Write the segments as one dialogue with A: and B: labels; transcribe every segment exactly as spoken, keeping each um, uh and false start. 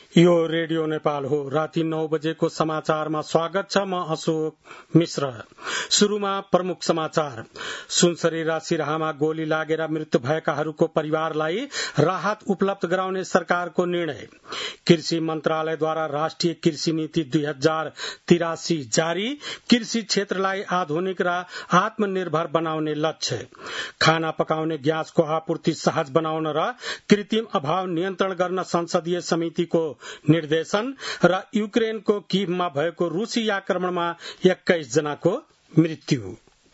A: यो रेडियो नेपाल हो। राति नौ बजेको समाचारमा स्वागत छ। म अशोक मिश्र। शुरूमा प्रमुख समाचार। सुनसरी र सिराहामा गोली लागेर मृत्यु भएकाहरूको परिवारलाई राहत उपलब्ध गराउने सरकारको निर्णय। कृषि मन्त्रालयद्वारा राष्ट्रिय कृषि नीति दुई हजार तिरासी जारी। कृषि क्षेत्रलाई आधुनिक र आत्मनिर्भर बनाउने लक्ष्य। खाना पकाउने ग्यासको आपूर्ति सहज बनाउन र कृत्रिम अभाव नियन्त्रण गर्न संसदीय समितिको निर्देशन र युक्रेनको कीवमा भएको रूसी आक्रमणमा एक्काइस जनाको मृत्यु।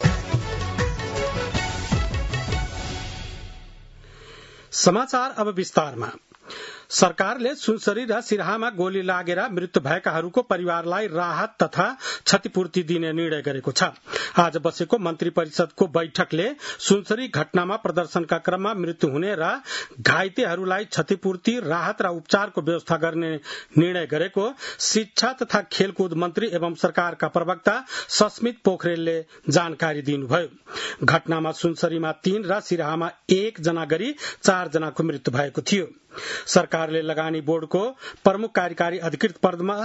A: समाचार अब विस्तारमा। सरकारले सुनसरी र सिराहामा गोली लागेर मृत्यु भएकाहरूको परिवारलाई राहत तथा क्षतिपूर्ति दिने निर्णय गरेको छ। आज बसेको मन्त्री परिषदको बैठकले सुनसरी घटनामा प्रदर्शनका क्रममा मृत्यु हुने र घाइतेहरूलाई क्षतिपूर्ति, राहत र उपचारको व्यवस्था गर्ने निर्णय गरेको शिक्षा तथा खेलकुद मन्त्री एवं सरकारका प्रवक्ता सस्मित पोखरेलले जानकारी दिनुभयो। घटनामा सुनसरीमा तीन र सिराहामा एक जना गरी चार जनाको मृत्यु भएको थियो। सरकारले लगानी बोर्डको प्रमुख कार्यकारी अधिकृत पदमा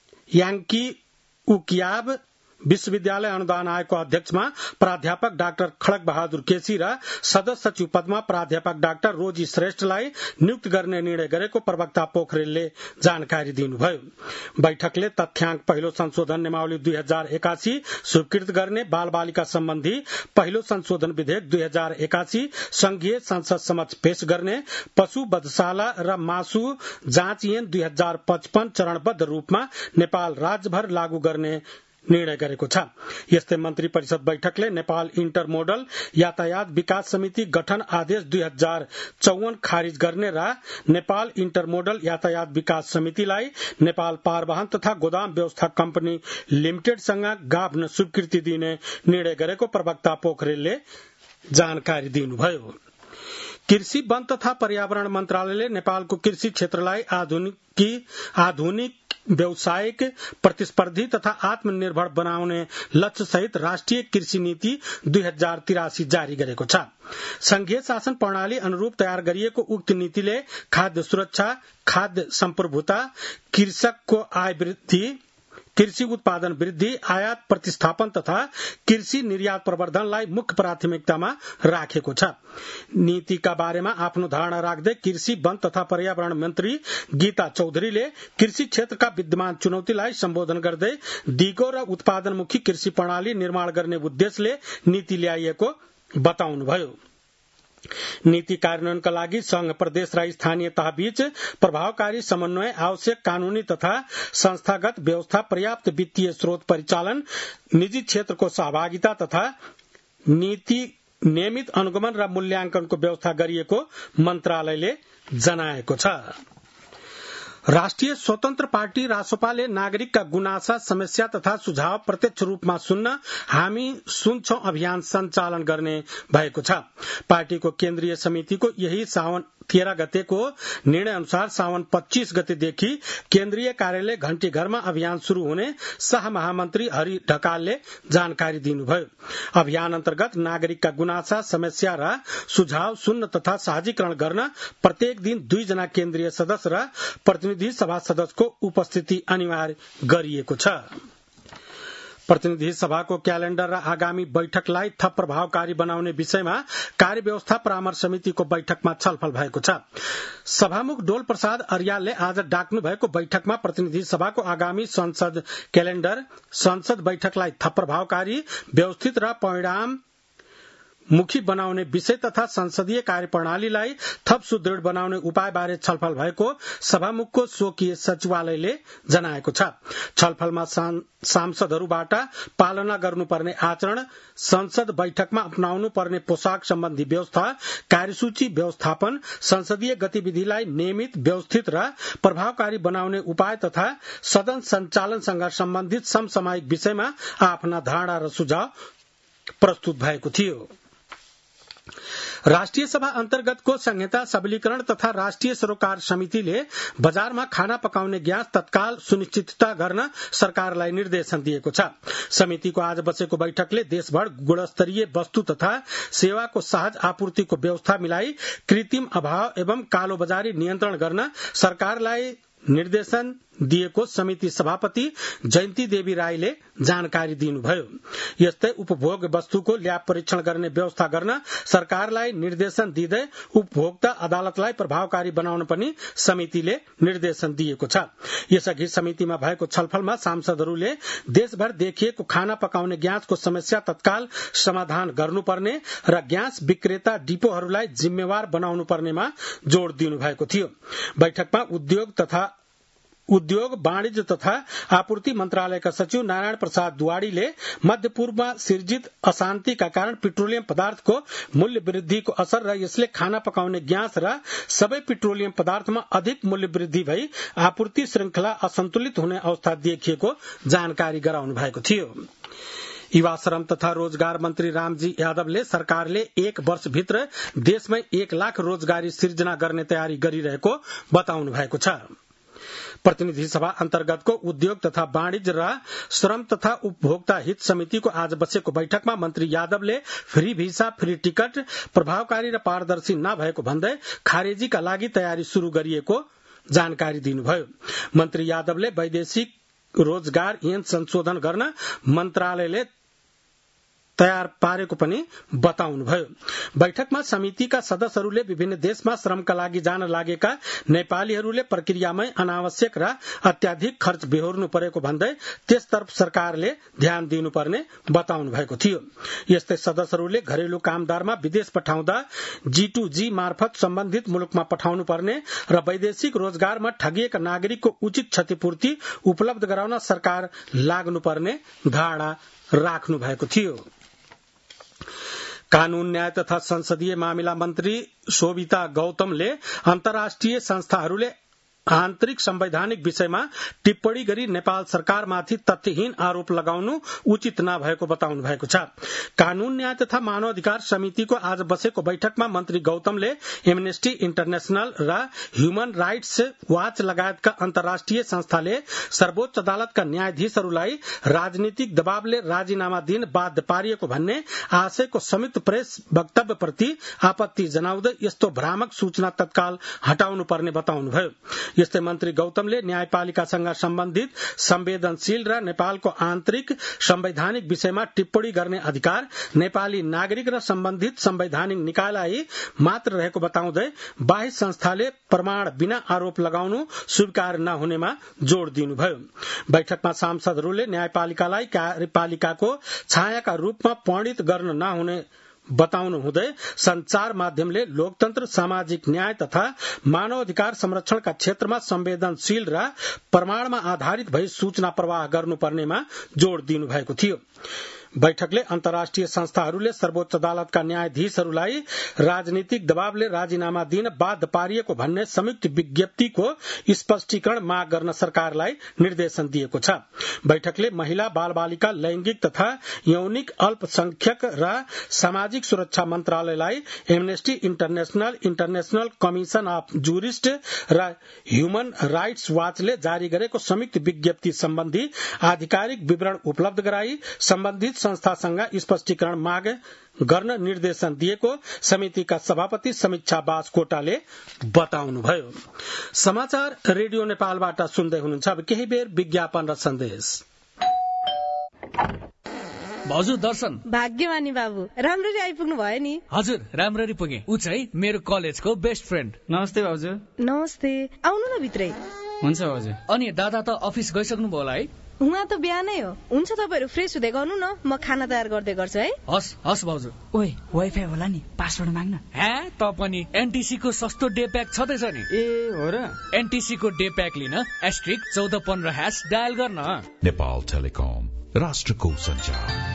A: याङ्की उकियाब, विश्वविद्यालय अनुदान आयोगको अध्यक्षमा प्राध्यापक डाक्टर खड्ग बहादुर केसी र सदस्य सचिव पदमा प्राध्यापक डाक्टर रोजी श्रेष्ठलाई नियुक्त गर्ने निर्णय गरेको प्रवक्ता पोखरेलले जानकारी दिनुभयो। बैठकले तथ्याङ्क पहिलो संशोधन नियमावली दुई हजार एकासी स्वीकृत गर्ने, बाल बालिका सम्बन्धी पहिलो संशोधन विधेयक दुई हजार एकासी संघीय संसद समक्ष पेश गर्ने, पशु वधशाला र मासु जाँच ऐन दुई हजार पचपन्न चरणबद्ध रूपमा नेपाल राज्यभर लागू गर्ने निर्णय गरेको छ। यस्तै मन्त्री परिषद बैठकले नेपाल इन्टर मोडल यातायात विकास समिति गठन आदेश दुई हजार चौवन खारिज गर्ने र नेपाल इन्टर मोडल यातायात विकास समितिलाई नेपाल पारवाहन तथा गोदाम व्यवस्था कम्पनी लिमिटेडसँग गाभ्न स्वीकृति दिने निर्णय गरेको प्रवक्ता पोखरेलले जानकारी दिनुभयो। कृषि, वन तथा पर्यावरण मन्त्रालयले नेपालको कृषि क्षेत्रलाई आधुनिक आधुनिक व्यावसायिक, प्रतिस्पर्धी तथा आत्मनिर्भर बनाउने लक्ष्य सहित राष्ट्रिय कृषि नीति दुई हजार तिरासी जारी गरेको छ। संघीय शासन प्रणाली अनुरूप तयार गरिएको उक्त नीतिले खाद्य सुरक्षा, खाद्य सम्प्रभुता, कृषकको आय वृद्धि, कृषि उत्पादन वृद्धि, आयात प्रतिस्थापन तथा कृषि निर्यात प्रवर्धनलाई मुख्य प्राथमिकतामा राखेको छ। नीतिका बारेमा आफ्नो धारणा राख्दै कृषि, वन तथा पर्यावरण मन्त्री गीता चौधरीले कृषि क्षेत्रका विद्यमान चुनौतीलाई सम्बोधन गर्दै दिगो र उत्पादनमुखी कृषि प्रणाली निर्माण गर्ने उद्देश्यले नीति ल्याइएको बताउनुभयो। नीति कार्यान्वयनका लागि संघ, प्रदेश र स्थानीय तहबीच प्रभावकारी समन्वय, आवश्यक कानूनी तथा संस्थागत व्यवस्था, पर्याप्त वित्तीय स्रोत परिचालन, निजी क्षेत्रको सहभागिता तथा नीति नियमित अनुगमन र मूल्याङ्कनको व्यवस्था गरिएको मन्त्रालयले जनाएको छ। राष्ट्रिय स्वतन्त्र पार्टी रासोपाले नागरिकका गुनासा, समस्या तथा सुझाव प्रत्यक्ष रूपमा सुन्न हामी सुन्छौं अभियान सञ्चालन गर्ने भएको छ। पार्टीको केन्द्रीय समितिको यही साउन तेह्र गतेको निर्णय अनुसार साउन पच्चीस गतेदेखि केन्द्रीय कार्यालय घण्टी घरमा अभियान शुरू हुने सह महामन्त्री हरि ढकालले जानकारी दिनुभयो। अभियान अन्तर्गत नागरिकका गुनासा, समस्या र सुझाव सुन्न तथा सहजीकरण गर्न प्रत्येक दिन दुईजना केन्द्रीय सदस्य र प्रतिनिधि सभा सदस्यको उपस्थिति अनिवार्य गरिएको छ। प्रतिनिधि सभाको क्यालेण्डर र आगामी बैठकलाई थप प्रभावकारी बनाउने विषयमा कार्यव्यवस्था परामर्श समितिको बैठकमा छलफल भएको छ। सभामुख डोल प्रसाद अर्यालले आज डाक्नु भएको बैठकमा प्रतिनिधि सभाको आगामी संसद क्यालेण्डर, संसद बैठकलाई थप प्रभावकारी, व्यवस्थित र परिणाम मुखी बनाउने विषय तथा संसदीय कार्यप्रणालीलाई थप सुदृढ बनाउने उपाय बारे छलफल भएको सभामुखको स्वकीय सचिवालयले जनाएको छ। छलफलमा सांसदहरूबाट पालना गर्नुपर्ने आचरण, संसद बैठकमा अपनाउनु पर्ने पोशाक सम्बन्धी व्यवस्था, कार्यसूची व्यवस्थापन, संसदीय गतिविधिलाई नियमित, व्यवस्थित र प्रभावकारी बनाउने उपाय तथा सदन सञ्चालनसँग सम्बन्धित समसामयिक विषयमा आफ्ना धारणा र सुझाव प्रस्तुत भएको थियो। राष्ट्रिय सभा अन्तर्गतको संहिता सबलीकरण तथा राष्ट्रिय सरोकार समितिले बजारमा खाना पकाउने ग्यास तत्काल सुनिश्चितता गर्न सरकारलाई निर्देशन दिएको छ। समितिको आज बसेको बैठकले देशभर गुणस्तरीय वस्तु तथा सेवाको सहज आपूर्तिको व्यवस्था मिलाई कृत्रिम अभाव एवं कालोबजारी नियन्त्रण गर्न सरकारलाई निर्देशन दिएको समिति सभापति जयन्ती देवी राईले जानकारी दिनुभयो। यस्तै उपभोग वस्तुको ल्याब परीक्षण गर्ने व्यवस्था गर्न सरकारलाई निर्देशन दिँदै उपभोक्ता अदालतलाई प्रभावकारी बनाउन पनि समितिले निर्देशन दिएको छ। यसअघि समितिमा भएको छलफलमा सांसदहरूले देशभर देखिएको खाना पकाउने ग्यासको समस्या तत्काल समाधान गर्नुपर्ने र ग्यास विक्रेता डिपोहरूलाई जिम्मेवार बनाउनु पर्नेमा जोड़ दिनुभएको थियो। बैठकमा उद्योग तथा उद्योग वाणिज्य तथा आपूर्ति मन्त्रालयका सचिव नारायण प्रसाद दुवाडीले मध्यपूर्वमा सिर्जित अशान्तिका कारण पेट्रोलियम पदार्थको मूल्य वृद्धिको असर र यसले खाना पकाउने ग्यास र सबै पेट्रोलियम पदार्थमा अधिक मूल्य वृद्धि भई आपूर्ति श्रृंखला असन्तुलित हुने अवस्था देखिएको जानकारी गराउनु भएको थियो। युवा श्रम तथा रोजगार मन्त्री रामजी यादवले सरकारले एक वर्षभित्र देशमै एक लाख रोजगारी सिर्जना गर्ने तयारी गरिरहेको बताउनु भएको छ। प्रतिनिधि सभा अन्तर्गतको उद्योग तथा वाणिज्य र श्रम तथा उपभोक्ता हित समितिको आज बसेको बैठकमा मन्त्री यादवले फ्री भिसा फ्री टिकट प्रभावकारी र पारदर्शी नभएको भन्दै खारेजीका लागि तयारी शुरू गरिएको जानकारी दिनुभयो। मन्त्री यादवले वैदेशिक रोजगार ऐन संशोधन गर्न मन्त्रालयले तयार पारेको पनि बताउनुभयो। बैठकमा समितिका सदस्यहरूले विभिन्न देशमा श्रमका लागि जान लागेका नेपालीहरूले प्रक्रियामै अनावश्यक र अत्याधिक खर्च बेहोर्नु परेको भन्दै त्यसतर्फ सरकारले ध्यान दिनुपर्ने बताउनु भएको थियो। यस्तै सदस्यहरूले घरेलु कामदारमा विदेश पठाउँदा जी टू जी मार्फत सम्बन्धित मुलुकमा पठाउनु पर्ने र वैदेशिक रोजगारमा ठगिएका नागरिकको उचित क्षतिपूर्ति उपलब्ध गराउन सरकार लाग्नुपर्ने धारणा राख्नु भएको थियो। कानून न्याय तथा संसदीय मामिला मन्त्री शोभिता गौतमले अन्तर्राष्ट्रिय संस्थाहरूले आन्तरिक संवैधानिक विषयमा टिप्पणी गरी नेपाल सरकारमाथि तथ्यहीन आरोप लगाउनु उचित नभएको बताउनु भएको छ। कानून न्याय तथा मानवाधिकार समितिको आज बसेको बैठकमा मन्त्री गौतमले एमनेस्टी इन्टरनेशनल र ह्युमन राइट्स वाच लगायतका अन्तर्राष्ट्रिय संस्थाले सर्वोच्च अदालतका न्यायाधीशहरूलाई राजनीतिक दबावले राजीनामा दिन बाध्य पारिएको भन्ने आशयको संयुक्त प्रेस वक्तव्यप्रति आपत्ति जनाउँदै यस्तो भ्रामक सूचना तत्काल हटाउनु पर्ने बताउनुभयो। यस्तै मन्त्री गौतमले न्यायपालिकासँग सम्बन्धित संवेदनशील र नेपालको आन्तरिक संवैधानिक विषयमा टिप्पणी गर्ने अधिकार नेपाली नागरिक र सम्बन्धित संवैधानिक निकायलाई मात्र रहेको बताउँदै बाह्य संस्थाले प्रमाण बिना आरोप लगाउनु स्वीकार नहुनेमा जोड़ दिनुभयो। बैठकमा सांसदहरूले न्यायपालिकालाई कार्यपालिकाको छायाका रूपमा परिणत गर्न नहुने बताउनु हुँदै संचार माध्यमले लोकतन्त्र सामाजिक न्याय तथा मानवाधिकार संरक्षणका क्षेत्रमा संवेदनशील र प्रमाणमा आधारित भई सूचना प्रवाह गर्नुपर्नेमा जोड़ दिनुभएको थियो। बैठकले अन्तर्राष्ट्रिय संस्थाहरूले सर्वोच्च अदालतका न्यायाधीशहरूलाई राजनीतिक दबावले राजीनामा दिन बाध्य पारिएको भन्ने संयुक्त विज्ञप्तिको स्पष्टीकरण माग गर्न सरकारलाई निर्देशन दिएको छ। बैठकले महिला बाल बालिका लैंगिक तथा यौनिक अल्पसंख्यक र सामाजिक सुरक्षा मन्त्रालयलाई Amnesty international international commission of jurist र ह्युमन राइट्स वाचले जारी गरेको संयुक्त विज्ञप्ति सम्बन्धी आधिकारिक विवरण उपलब्ध गराई सम्बन्धित संस्थासँग स्पष्टीकरण माग गर्न निर्देशन दिएको समितिका सभापति समीक्षा बासकोटाले बताउनुभयो। समाचार रेडियो नेपालबाट सुन्दै हुनुहुन्छ। अब केही बेर विज्ञापन र सन्देश।
B: भाउजू दर्शन।
C: भाग्यमानी बाबु, राम्ररी आइपुग्नु भयो नि।
B: हजुर राम्ररी पुगे। उ चाहिँ मेरो कलेजको बेस्ट फ्रेन्ड।
D: नमस्ते भाउजू।
C: नमस्ते, आउनु न भित्रै।
D: हुन्छ भाउजू।
B: अनि दादा त अफिस गइसक्नु भयो होला है?
C: उहाँ त बिहानै हो। हुन्छ तपाईहरु फ्रेश हुँदै गर्नु न, म खाना तयार गर्दै गर्छु है।
B: हस् हस् भाउजू।
D: ओइ वाइफाई होला नि, पासवर्ड माग्न।
B: हे त पनि एनटीसी को सस्तो डे प्याक छदैछ नि।
D: ए हो र?
B: एनटीसी को डे प्याक लिन एस्ट्रिक चौध पन्ध्र ह्याश डायल गर्न।
E: नेपाल टेलिकम, राष्ट्रको सञ्चार।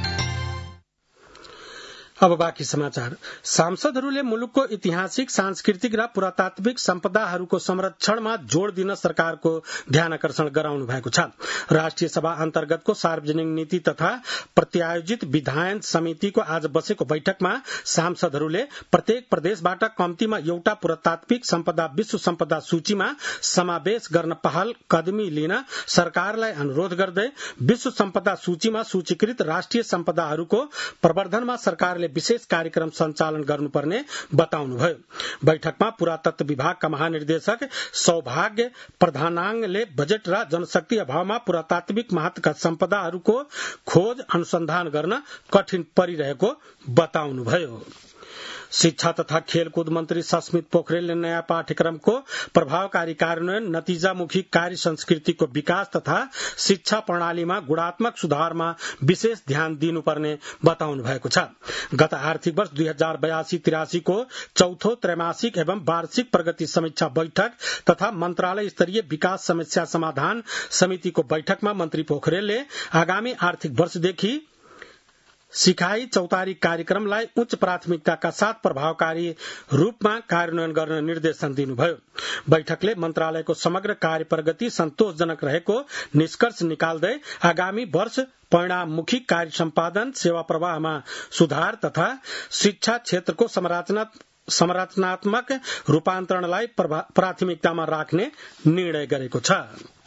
A: अब बाँकी समाचार। सांसदहरूले मुलुकको ऐतिहासिक सांस्कृतिक र पुरातात्विक सम्पदाहरूको संरक्षणमा जोड़ दिन सरकारको ध्यानकर्षण गराउनु भएको छ। राष्ट्रिय सभा अन्तर्गतको सार्वजनिक नीति तथा प्रत्यायोजित विधायन समितिको आज बसेको बैठकमा सांसदहरूले प्रत्येक प्रदेशबाट कम्तीमा एउटा पुरातात्विक सम्पदा विश्व सम्पदा सूचीमा समावेश गर्न पहल कदमी लिन सरकारलाई अनुरोध गर्दै विश्व सम्पदा सूचीमा सूचीकृत राष्ट्रिय सम्पदाहरूको प्रवर्धनमा सरकारले सरकारले विशेष कार्यक्रम सञ्चालन गर्नुपर्ने बताउनुभयो। बैठकमा पुरातत्व विभागका महानिर्देशक सौभाग्य प्रधानाङले बजेट र जनशक्ति अभावमा पुरातात्विक महत्वका सम्पदाहरूको खोज अनुसन्धान गर्न कठिन परिरहेको बताउनुभयो। शिक्षा तथा खेलकूद मन्त्री सस्मित पोखरेलले नयाँ पाठ्यक्रमको प्रभावकारी कार्यान्वयन, नतिजामुखी कार्य संस्कृतिको विकास तथा शिक्षा प्रणालीमा गुणात्मक सुधारमा विशेष ध्यान दिनुपर्ने बताउनु भएको छ। गत आर्थिक वर्ष दुई हजार बयासी तिरासीको चौथो त्रैमासिक एवं वार्षिक प्रगति समीक्षा बैठक तथा मन्त्रालय स्तरीय विकास समस्या समाधान समितिको बैठकमा मन्त्री पोखरेलले आगामी आर्थिक वर्षदेखि सिकाई चौतारी कार्यक्रमलाई उच्च प्राथमिकताका साथ प्रभावकारी रूपमा कार्यान्वयन गर्न निर्देशन दिनुभयो। बैठकले मन्त्रालयको समग्र कार्य प्रगति सन्तोषजनक रहेको निष्कर्ष निकाल्दै आगामी वर्ष परिणाममुखी कार्य सम्पादन, सेवा प्रवाहमा सुधार तथा शिक्षा क्षेत्रको संरचना संरचनात्मक रूपान्तरणलाई प्राथमिकतामा राख्ने निर्णय गरेको छ।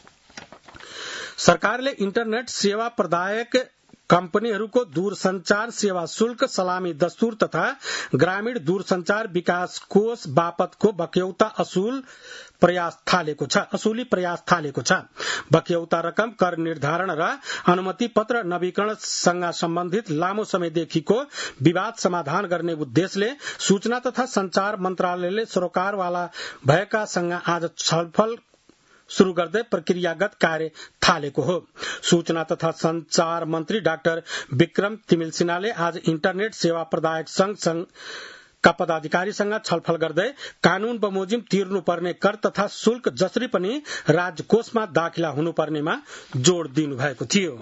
A: सरकारले इन्टरनेट सेवा प्रदायक कम्पनीहरूको दूरसञ्चार सेवा शुल्क सलामी दस्तुर तथा ग्रामीण दूरसञ्चार विकास कोष बापतको बक्यौता असुल प्रयास थालेको छ असुली प्रयास थालेको छ। बक्यौता रकम कर निर्धारण र अनुमति पत्र नवीकरणसँग सम्बन्धित लामो समयदेखिको विवाद समाधान गर्ने उद्देश्यले सूचना तथा संचार मन्त्रालयले सरोकारवाला भएकासँग आज छलफल शुरू गर्दै प्रक्रियागत कार्य थालेको हो। सूचना तथा संचार मन्त्री डाक्टर विक्रम तिमिल सिन्हाले आज इन्टरनेट सेवा प्रदायक संघ का पदाधिकारीसँग छलफल गर्दै कानून बमोजिम तिर्नुपर्ने कर तथा शुल्क जसरी पनि राजकोषमा दाखिला हुनुपर्नेमा जोड़ दिनुभएको थियो।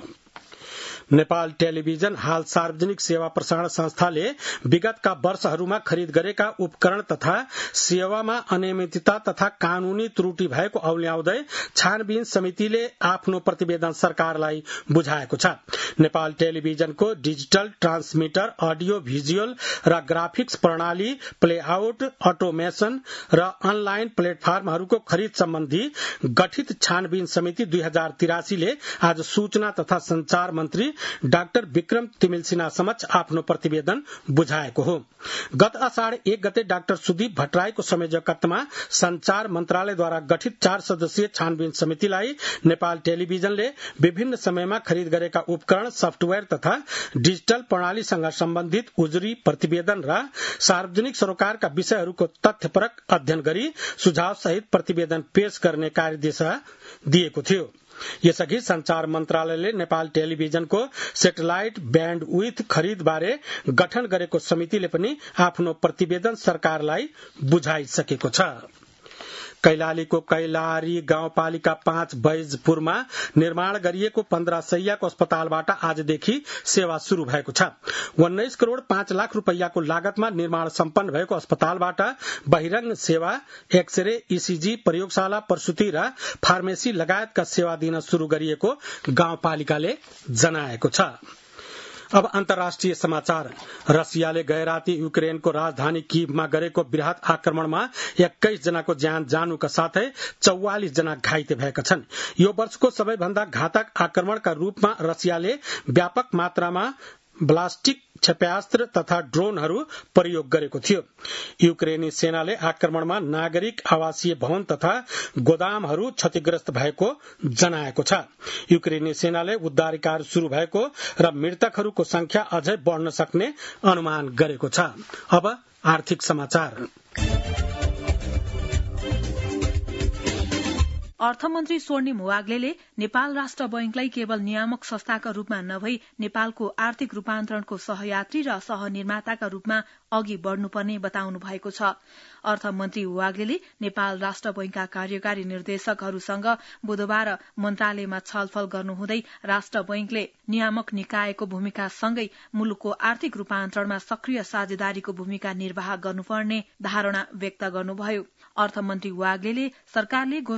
A: नेपाल टेलिभिजन हाल सार्वजनिक सेवा प्रसारण संस्थाले विगतका वर्षहरूमा खरिद गरेका उपकरण तथा सेवामा अनियमितता तथा कानूनी त्रुटि भएको औल्याउँदै छानबिन समितिले आफ्नो प्रतिवेदन सरकारलाई बुझाएको छ। नेपाल टेलिभिजनको डिजिटल ट्रान्समिटर, अडियो भिजुअल र ग्राफिक्स प्रणाली, प्लेआउट, अटोमेसन र अनलाइन प्लेटफर्महरूको खरिद सम्बन्धी गठित छानबिन समिति दुई हजार तिरासीले आज सूचना तथा संचार मन्त्री डाक्टर विक्रम तिमिल सिन्हा समक्ष आफ्नो प्रतिवेदन बुझाएको हो। गत असाढ़ एक गते डाक्टर सुदीप भट्टराईको संयोजकत्वमा संचार मन्त्रालयद्वारा गठित चार सदस्यीय छानबिन समितिलाई नेपाल टेलिभिजनले विभिन्न समयमा खरिद गरेका उपकरण, सफ्टवेयर तथा डिजिटल प्रणालीसँग सम्बन्धित उजुरी प्रतिवेदन र सार्वजनिक सरोकारका विषयहरूको तथ्यपरक अध्ययन गरी सुझाव सहित प्रतिवेदन पेश गर्ने कार्यदिशा दिएको थियो। यसअघि संचार मन्त्रालयले नेपाल टेलिभिजनको सेटेलाइट ब्यान्डविड्थ खरिद बारे गठन गरेको समितिले पनि आफ्नो प्रतिवेदन सरकारलाई बुझाइसकेको छ। कैलालीको कैलारी गाउँपालिका पाँच बैजपुरमा निर्माण गरिएको पन्ध्र सयको अस्पतालबाट आजदेखि सेवा शुरू भएको छ। उन्नाइस करोड़ पाँच लाख रूपैयाँको लागतमा निर्माण सम्पन्न भएको अस्पतालबाट बहिरंग सेवा, एक्सरे, ईसीजी, प्रयोगशाला, प्रसूति र फार्मेसी लगायतका सेवा दिन शुरू गरिएको गाउँपालिकाले जनाएको छ। अब अन्तर्राष्ट्रिय समाचार। रसियाले गैराती युक्रेनको राजधानी कीवमा गरेको वृहत आक्रमणमा एक्काइस जनाको ज्यान जानुका साथै चौवालिस जना घाइते भएका छन्। यो वर्षको सबैभन्दा घातक आक्रमणका रूपमा रसियाले व्यापक मात्रामा ब्लास्टिक क्षेप्यास्त्र तथा ड्रोनहरू प्रयोग गरेको थियो। युक्रेनी सेनाले आक्रमणमा नागरिक आवासीय भवन तथा गोदामहरू क्षतिग्रस्त भएको जनाएको छ। युक्रेनी सेनाले उद्धार कार्य शुरू भएको र मृतकहरूको संख्या अझै बढ्न सक्ने अनुमान गरेको छ। अब आर्थिक समाचार।
F: अर्थमन्त्री स्वर्णिम वाग्लेले नेपाल राष्ट्र बैंकलाई केवल नियामक संस्थाका रूपमा नभई नेपालको आर्थिक रूपान्तरणको सहयात्री र सहनिर्माताका रूपमा अघि बढ़नुपर्ने बताउनु भएको छ। अर्थमन्त्री वाग्लेले नेपाल राष्ट्र बैंकका कार्यकारी निर्देशकहरूसँग बुधबार मन्त्रालयमा छलफल गर्नुहुँदै राष्ट्र बैंकले नियामक निकायको भूमिकासँगै मुलुकको आर्थिक रूपान्तरणमा सक्रिय साझेदारीको भूमिका निर्वाह गर्नुपर्ने धारणा व्यक्त गर्नुभयो। अर्थमन्त्री वाग्लेले सरकारले घोषणा गरेका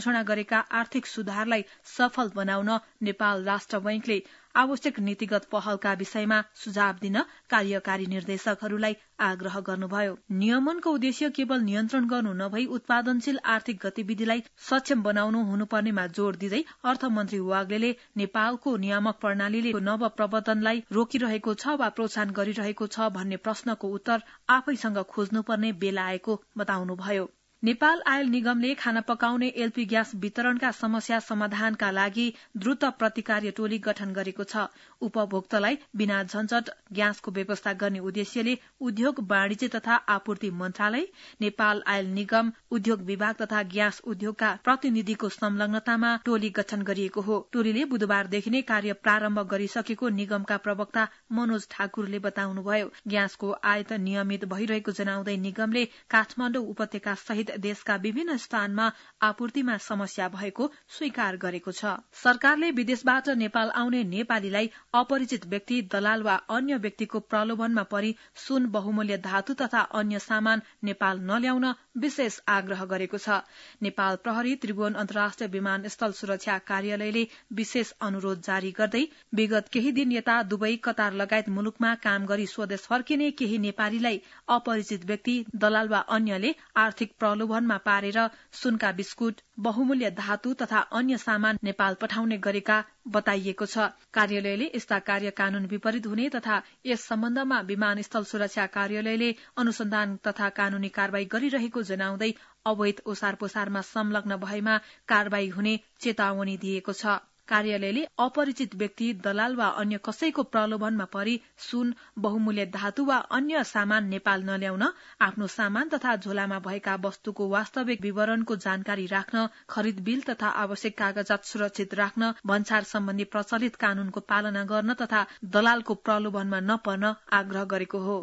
F: भएका आर्थिक सुधारलाई सफल बनाउन नेपाल राष्ट्र बैंकले आवश्यक नीतिगत पहलका विषयमा सुझाव दिन कार्यकारी निर्देशकहरूलाई आग्रह गर्नुभयो। नियमनको उद्देश्य केवल नियन्त्रण गर्नु नभई उत्पादनशील आर्थिक गतिविधिलाई सक्षम बनाउनु हुनुपर्नेमा जोड़ दिँदै अर्थमन्त्री वाग्लेले नेपालको नियामक प्रणालीले नव प्रवर्तनलाई रोकिरहेको छ वा प्रोत्साहन गरिरहेको छ भन्ने प्रश्नको उत्तर आफैसँग खोज्नुपर्ने बेला आएको बताउनुभयो। नेपाल आयल निगमले खाना पकाउने एलपी ग्यास वितरणका समस्या समाधानका लागि द्रुत प्रतिकार्य टोली गठन गरेको छ। उपभोक्तालाई बिना झन्झट ग्यासको व्यवस्था गर्ने उद्देश्यले उद्योग वाणिज्य तथा आपूर्ति मन्त्रालय, नेपाल आयल निगम, उद्योग विभाग तथा ग्यास उद्योगका प्रतिनिधिको संलग्नतामा टोली गठन गरिएको हो। टोलीले बुधबारदेखि नै कार्य प्रारम्भ गरिसकेको निगमका प्रवक्ता मनोज ठाकुरले बताउनुभयो। ग्यासको आयात नियमित भइरहेको जनाउँदै निगमले काठमाडौँ उपत्यका सहित देशका विभिन्न स्थानमा आपूर्तिमा समस्या भएको स्वीकार गरेको छ। सरकारले विदेशबाट नेपाल आउने नेपालीलाई अपरिचित व्यक्ति, दलाल वा अन्य व्यक्तिको प्रलोभनमा परि सुन, बहुमूल्य धातु तथा अन्य सामान नेपाल नल्याउन विशेष आग्रह गरेको छ। नेपाल प्रहरी त्रिभुवन अन्तर्राष्ट्रिय विमानस्थल सुरक्षा कार्यालयले विशेष अनुरोध जारी गर्दै विगत केही दिन यता दुबई, कतार लगायत मुलुकमा काम गरी स्वदेश फर्किने केही नेपालीलाई अपरिचित व्यक्ति, दलाल वा अन्यले आर्थिक प्रलोभनमा पारेर सुनका बिस्कुट, बहुमूल्य धातु तथा अन्य सामान नेपाल पठाउने गरेका बताइएको छ। कार्यालयले यस्ता कार्य कानून विपरीत हुने तथा यस सम्बन्धमा विमानस्थल सुरक्षा कार्यालयले अनुसन्धान तथा कानूनी कारवाही गरिरहेको जनाउँदै अवैध ओसार पोसारमा संलग्न भएमा कारवाही हुने चेतावनी दिएको छ। कार्यालयले अपरिचित व्यक्ति, दलाल वा अन्य कसैको प्रलोभनमा परि सुन, बहुमूल्य धातु वा अन्य सामान नेपाल नल्याउन, आफ्नो सामान तथा झोलामा भएका वस्तुको वास्तविक विवरणको जानकारी राख्न, खरिद बिल तथा आवश्यक कागजात सुरक्षित राख्न, भन्सार सम्बन्धी प्रचलित कानूनको पालना गर्न तथा दलालको प्रलोभनमा नपर्न आग्रह गरेको हो।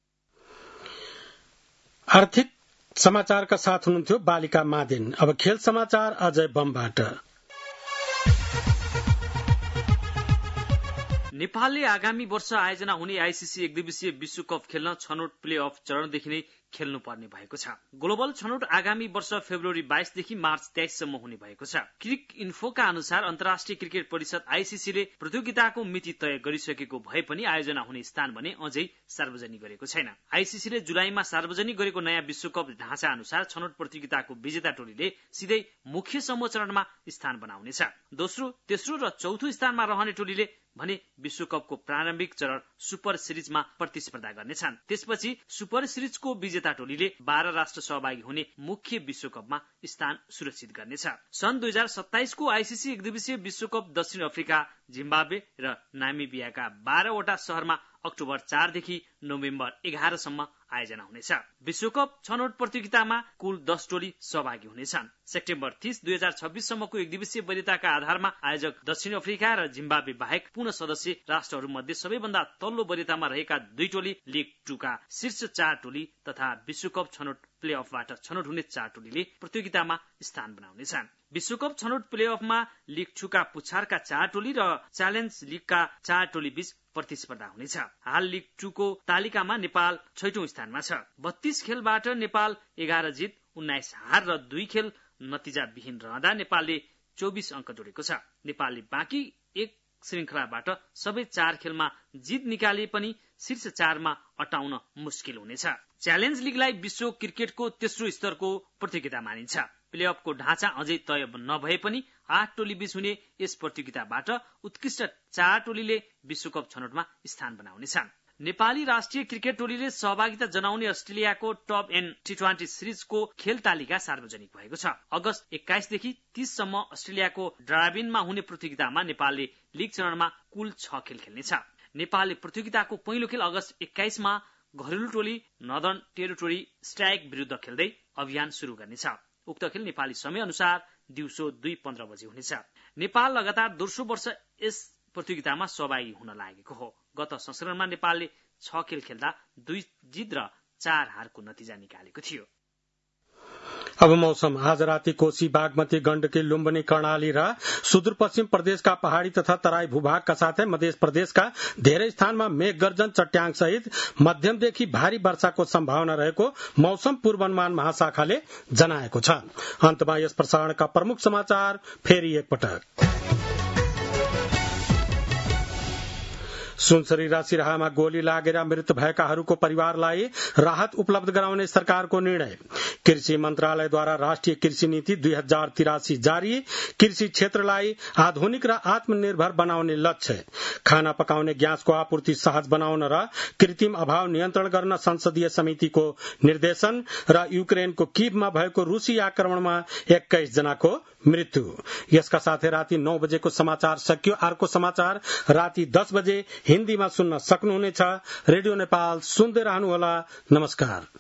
A: आर्थिक समाचारका साथ हुनुहुन्थ्यो बालिका मादेन। अब खेल समाचार अजय बमबाट।
G: नेपालले आगामी वर्ष आयोजना हुने आईसीसी एकदिवसीय विश्वकप खेल्न छनौट प्ले अफ चरणदेखि नै खेल्नुपर्ने भएको छ। ग्लोबल छनौट आगामी वर्ष फेब्रुअरी बाइसदेखि मार्च तेइससम्म हुने भएको छ। क्रिक इन्फोका अनुसार अन्तर्राष्ट्रिय क्रिकेट परिषद आईसीसीले प्रतियोगिताको मिति तय गरिसकेको भए पनि आयोजना हुने स्थान भने अझै सार्वजनिक गरेको छैन। आईसीसीले जुलाईमा सार्वजनिक गरेको नयाँ विश्वकप ढाँचा अनुसार छनौट प्रतियोगिताको विजेता टोलीले सिधै मुख्य समूह चरणमा स्थान बनाउनेछ। दोस्रो, तेस्रो र चौथो स्थानमा रहने टोलीले भने विश्वकपको प्रारम्भिक चरण सुपर सिरिजमा प्रतिस्पर्धा गर्नेछन्। त्यसपछि सुपर सिरिजको विजेता टोलीले बाह्र राष्ट्र सहभागी हुने मुख्य विश्वकपमा स्थान सुरक्षित गर्नेछ। सन् दुई हजार सत्ताइसको आईसीसी एकदिवसीय विश्वकप दक्षिण अफ्रिका, जिम्बाब्वे र नामिबियाका बाह्रवटा शहरमा अक्टोबर चारदेखि नोभेम्बर एघारसम्म आयोजना हुनेछ। विश्वकप छनौट प्रतियोगितामा कुल दस टोली सहभागी हुनेछन्। सेप्टेम्बर तीस दुई हजार छब्बीससम्मको एकदिवसीय वैधताका आधारमा आयोजक दक्षिण अफ्रिका र जिम्बाब्वे बाहेक पूर्ण सदस्य राष्ट्रहरू मध्ये सबैभन्दा तल्लो वैधतामा रहेका दुई टोली, लिग टूका शीर्ष चार टोली तथा विश्वकप छनौट प्ले अफबाट छनौट हुने चार टोलीले प्रतियोगितामा स्थान बनाउनेछन्। विश्वकप छनौट प्ले अफमा लिग टूका पुछारका चार टोली र च्यालेन्ज लिगका चार टोली बीच प्रतिस्पर्धा हुनेछ। हाल लिग टूको तालिकामा नेपाल छैटौं स्थानमा छ। बत्तीस खेलबाट नेपाल एघार जित, उन्नाइस हार र दुई खेल नतिजाविहीन रहँदा नेपालले चौबिस अंक जोडेको छ। नेपालले बाँकी एक श्रृंखलाबाट सबै चार खेलमा जित निकाले पनि शीर्ष चारमा अटाउन मुस्किल हुनेछ। च्यालेन्ज लिगलाई विश्व क्रिकेटको तेस्रो स्तरको प्रतियोगिता मानिन्छ। प्लेअफको ढाँचा अझै तय नभए पनि आठ टोली बीच हुने यस प्रतियोगिताबाट उत्कृष्ट चार टोलीले विश्वकप छनौटमा स्थान बनाउनेछन्। नेपाली राष्ट्रिय क्रिकेट टोलीले सहभागिता जनाउने अस्ट्रेलियाको टप एन टी ट्वेन्टी सिरिजको खेल तालिका सार्वजनिक भएको छ। अगस्त एक्काइसदेखि तीससम्म अस्ट्रेलियाको ड्राबिनमा हुने प्रतियोगितामा नेपालले लीग चरणमा कुल छ खेल खेल्नेछ। नेपालले प्रतियोगिताको पहिलो खेल अगस्त एक्काइसमा घरेलु टोली नर्दर्न टेरिटोरी स्ट्राइक विरूद्ध खेल्दै अभियान शुरू गर्नेछ। उक्त खेल नेपाली समय अनुसार दिउँसो दुई पन्ध्र बजे हुनेछ। नेपाल लगातार दोस्रो वर्ष यस प्रतियोगितामा सहभागी हुन लागेको हो। गत संस्करणमा नेपालले छ खेल खेल्दा दुई जित र चार हारको नतिजा निकालेको थियो।
A: अब मौसम। आज राति कोशी, बागमती, गण्डकी, लुम्बिनी, कर्णाली र सुदूरपश्चिम प्रदेशका पहाड़ी तथा तराई भूभागका साथै मध्य प्रदेशका धेरै स्थानमा मेघ गर्जन, चट्याङ सहित मध्यमदेखि भारी वर्षाको सम्भावना रहेको मौसम पूर्वानुमान महाशाखाले जनाएको छ। अन्तमा यस प्रसारणका प्रमुख समाचार फेरि एकपटक। सुनसरी र सिराहामा गोली लागेर मृत्यु भएकाहरूको परिवारलाई राहत उपलब्ध गराउने सरकारको निर्णय। कृषि मन्त्रालयद्वारा राष्ट्रिय कृषि नीति दुई हजार तिरासी जारी। कृषि क्षेत्रलाई आधुनिक र आत्मनिर्भर बनाउने लक्ष्य। खाना पकाउने ग्यासको आपूर्ति सहज बनाउन र कृत्रिम अभाव नियन्त्रण गर्न संसदीय समितिको निर्देशन। र युक्रेनको कीवमा भएको रूसी आक्रमणमा एक्काइस जनाको मृत्यु। यसका साथै राति नौ बजेको समाचार सकियो। अर्को समाचार राति दस बजे हिन्दीमा सुन्न सक्नुहुनेछ। रेडियो नेपाल सुन्दै रहनुहोला। नमस्कार।